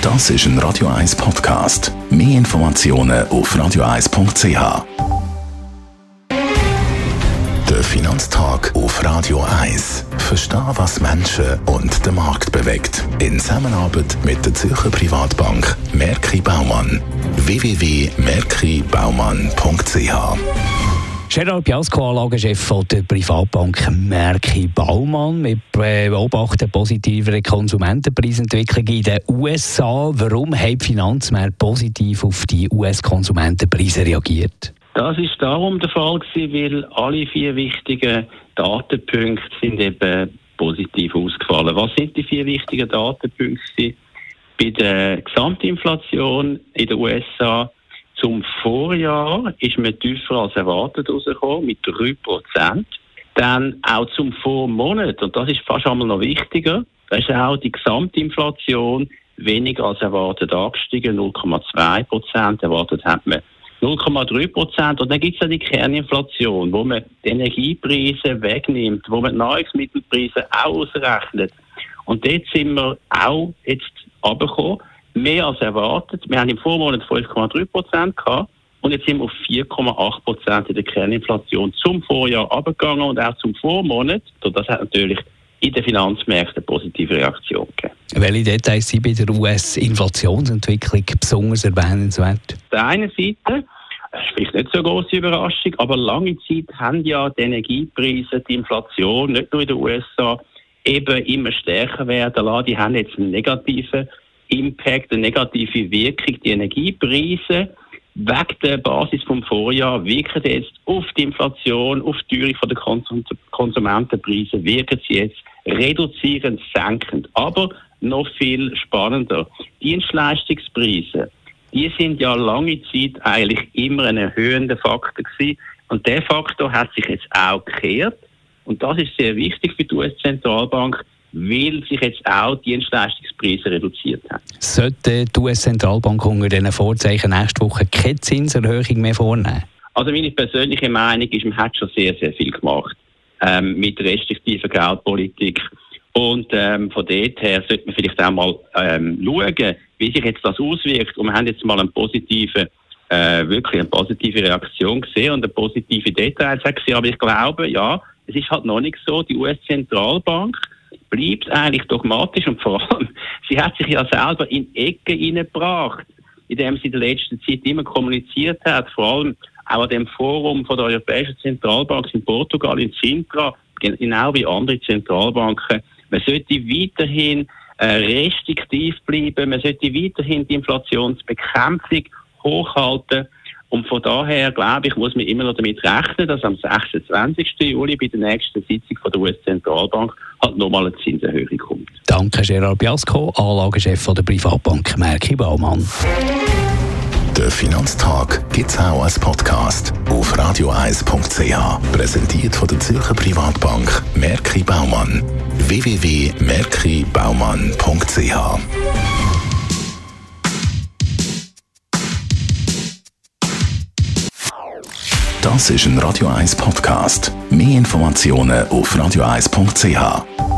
Das ist ein Radio 1 Podcast. Mehr Informationen auf radio1.ch. Der Finanztag auf Radio 1. Verstehen, was Menschen und den Markt bewegt. In Zusammenarbeit mit der Zürcher Privatbank Merki Baumann. www.merkibaumann.ch. Gerald Piasco, Anlagechef der Privatbank Merki Baumann. Wir beobachten positivere Konsumentenpreisentwicklung in den USA. Warum haben die Finanzmärkte positiv auf die US-Konsumentenpreise reagiert? Das ist darum der Fall gewesen, weil alle 4 wichtigen Datenpunkte sind eben positiv ausgefallen. Was sind die 4 wichtigen Datenpunkte? Bei der Gesamtinflation in den USA zum Vorjahr ist man tiefer als erwartet rausgekommen, mit 3%. Dann auch zum Vormonat, und das ist fast einmal noch wichtiger, da ist auch die Gesamtinflation weniger als erwartet angestiegen, 0,2%. Erwartet hat man 0,3%. Und dann gibt es ja die Kerninflation, wo man die Energiepreise wegnimmt, wo man die Nahrungsmittelpreise auch ausrechnet. Und dort sind wir auch jetzt runtergekommen, mehr als erwartet. Wir haben im Vormonat 5,3% gehabt und jetzt sind wir auf 4,8% in der Kerninflation zum Vorjahr runtergegangen und auch zum Vormonat. Und das hat natürlich in den Finanzmärkten eine positive Reaktion gegeben. Welche Details sind bei der US-Inflationsentwicklung besonders erwähnenswert? Auf der einen Seite, das ist vielleicht nicht so eine grosse Überraschung, aber lange Zeit haben ja die Energiepreise, die Inflation, nicht nur in den USA, eben immer stärker werden lassen. Die haben jetzt einen negativen Impact, eine negative Wirkung. Die Energiepreise wegen der Basis vom Vorjahr wirken jetzt auf die Inflation, auf die Teuerung der Konsumentenpreise, wirken sie jetzt reduzierend, senkend. Aber noch viel spannender, Dienstleistungspreise, die sind ja lange Zeit eigentlich immer ein erhöhender Faktor gewesen. Und der Faktor hat sich jetzt auch gekehrt. Und das ist sehr wichtig für die US-Zentralbank, weil sich jetzt auch die Dienstleistungspreise reduziert haben. Sollte die US-Zentralbank unter diesen Vorzeichen nächste Woche keine Zinserhöhung mehr vornehmen? Also meine persönliche Meinung ist, man hat schon sehr, sehr viel gemacht mit restriktiver Geldpolitik. Und von dort her sollte man vielleicht auch mal schauen, wie sich jetzt das auswirkt. Und wir haben jetzt mal wirklich eine positive Reaktion gesehen und eine positive Details gesehen. Aber ich glaube, ja, es ist halt noch nicht so. Die US-Zentralbank bleibt eigentlich dogmatisch und vor allem, sie hat sich ja selber in Ecken hineingebracht, indem sie in der letzten Zeit immer kommuniziert hat, vor allem auch an dem Forum von der Europäischen Zentralbank in Portugal, in Sintra, genau wie andere Zentralbanken. Man sollte weiterhin restriktiv bleiben, man sollte weiterhin die Inflationsbekämpfung hochhalten. Und von daher, glaube ich, muss man immer noch damit rechnen, dass am 26. Juli bei der nächsten Sitzung von der US-Zentralbank halt nochmal eine Zinserhöhung kommt. Danke, Gerald Piasco, Anlagechef der Privatbank Merki Baumann. Der Finanztag gibt es auch als Podcast auf radio1.ch. Präsentiert von der Zürcher Privatbank Merki Baumann. www.merkibaumann.ch. Das ist ein Radio 1 Podcast. Mehr Informationen auf radio1.ch.